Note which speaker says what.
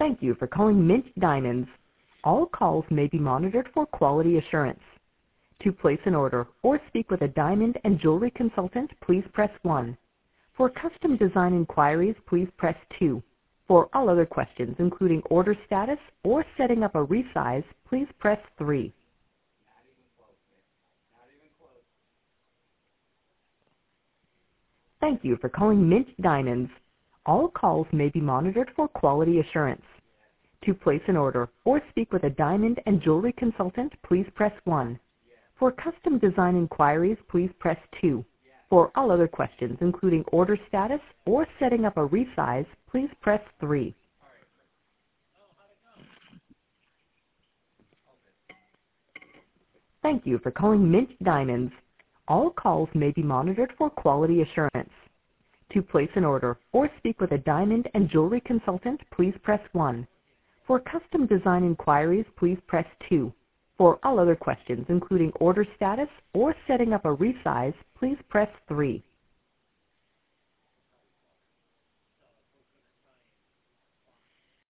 Speaker 1: Thank you for calling Mint Diamonds. All calls may be monitored for quality assurance. To place an order or speak with a diamond and jewelry consultant, please press 1. For custom design inquiries, please press 2. For all other questions, including order status or setting up a resize, please press 3. Thank you for calling Mint Diamonds. All calls may be monitored for quality assurance. To place an order or speak with a diamond and jewelry consultant, please press 1. For custom design inquiries, please press 2. For all other questions, including order status or setting up a resize, please press 3. Thank you for calling Mint Diamonds. All calls may be monitored for quality assurance. To place an order or speak with a diamond and jewelry consultant, please press 1. For custom design inquiries, please press 2. For all other questions, including order status or setting up a resize, please press 3.